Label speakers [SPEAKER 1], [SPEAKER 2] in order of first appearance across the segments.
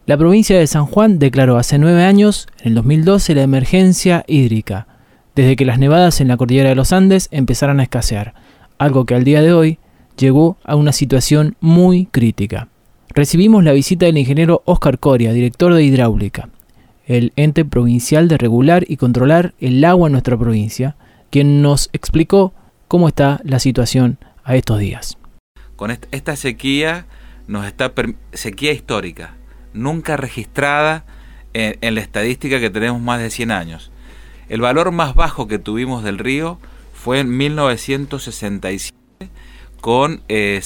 [SPEAKER 1] La provincia de San Juan declaró hace 9 años, en el 2012, la emergencia hídrica, desde que las nevadas en la cordillera de los Andes empezaron a escasear, algo que al día de hoy llegó a una situación muy crítica. Recibimos la visita del ingeniero Óscar Coria, director de Hidráulica, el ente provincial de regular y controlar el agua en nuestra provincia, quien nos explicó cómo está la situación a estos días.
[SPEAKER 2] Con esta sequía, sequía histórica, nunca registrada en la estadística que tenemos más de 100 años. El valor más bajo que tuvimos del río fue en 1967 con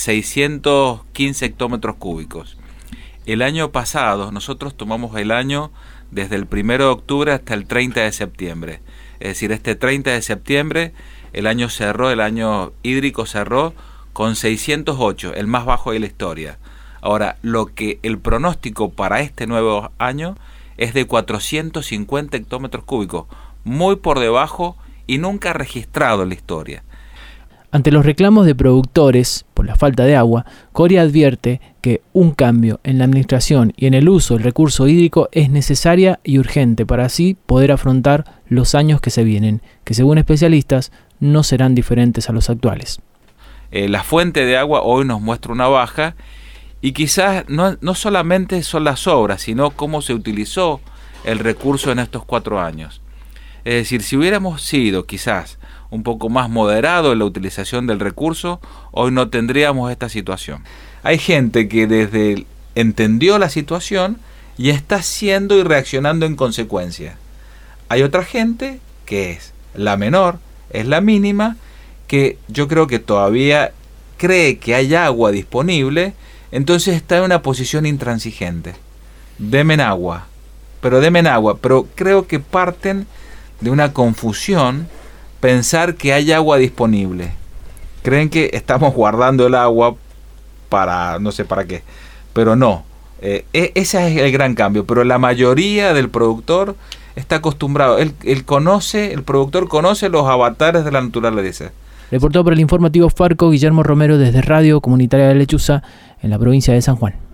[SPEAKER 2] 615 hectómetros cúbicos. El año pasado, nosotros tomamos el año desde el 1 de octubre hasta el 30 de septiembre. Es decir, este 30 de septiembre el año hídrico cerró con 608, el más bajo de la historia. Ahora, el pronóstico para este nuevo año es de 450 hectómetros cúbicos, muy por debajo y nunca registrado en la historia.
[SPEAKER 1] Ante los reclamos de productores por la falta de agua, Coria advierte que un cambio en la administración y en el uso del recurso hídrico es necesaria y urgente para así poder afrontar los años que se vienen, que según especialistas no serán diferentes a los actuales.
[SPEAKER 2] La fuente de agua hoy nos muestra una baja y quizás no solamente son las obras, sino cómo se utilizó el recurso en estos 4 años. Es decir, si hubiéramos sido quizás un poco más moderado en la utilización del recurso, hoy no tendríamos esta situación. Hay gente que entendió la situación y está haciendo y reaccionando en consecuencia. Hay otra gente que es la menor, es la mínima, que yo creo que todavía cree que hay agua disponible, entonces está en una posición intransigente. Denme agua, pero creo que parten de una confusión pensar que hay agua disponible. Creen que estamos guardando el agua para no sé para qué, pero no. Ese es el gran cambio, pero la mayoría del productor está acostumbrado, el productor conoce los avatares de la naturaleza.
[SPEAKER 1] Reportó para el informativo Farco Guillermo Romero desde Radio Comunitaria de Lechuza en la provincia de San Juan.